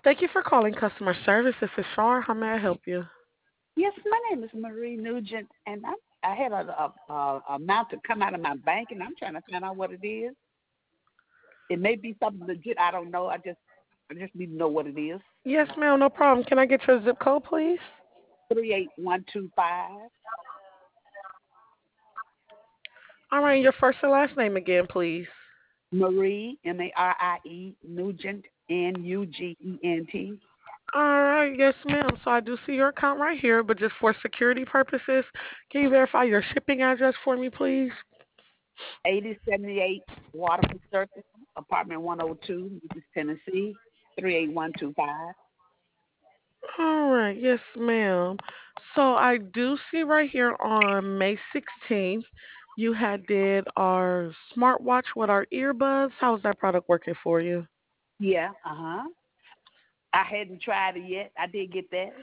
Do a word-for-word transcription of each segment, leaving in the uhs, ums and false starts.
Thank you for calling customer service. This is Shar. How may I help you? Yes, my name is Marie Nugent, and I I had a, a, a amount to come out of my bank, and I'm trying to find out what it is. It may be something legit. I don't know. I just I just need to know what it is. Yes, ma'am, no problem. Can I get your zip code, please? Three eight one two five. All right, your first and last name again, please. Marie M A R I E Nugent N U G E N T. All right, yes, ma'am. So I do see your account right here, but just for security purposes, can you verify your shipping address for me, please? Eighty seventy eight Waterford Circle, apartment one oh two, Memphis, Tennessee. Three eight one two five. All right, yes, ma'am. So I do see right here on May sixteenth, you had did our smartwatch with our earbuds. How's that product working for you? Yeah, uh huh. I hadn't tried it yet. I did get that.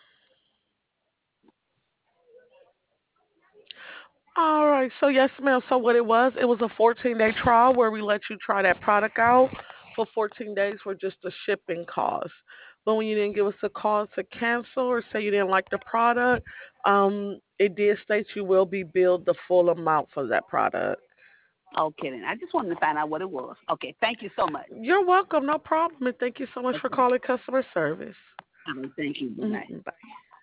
All right. So yes, ma'am. So what it was, it was a fourteen day trial where we let you try that product out for fourteen days for just the shipping cost. But when you didn't give us a call to cancel or say you didn't like the product, um, it did state you will be billed the full amount for that product. Okay, then. I just wanted to find out what it was. Okay, thank you so much. You're welcome. No problem. And thank you so much for Okay. calling customer service. All right, thank you. Bye bye. Mhm. Bye.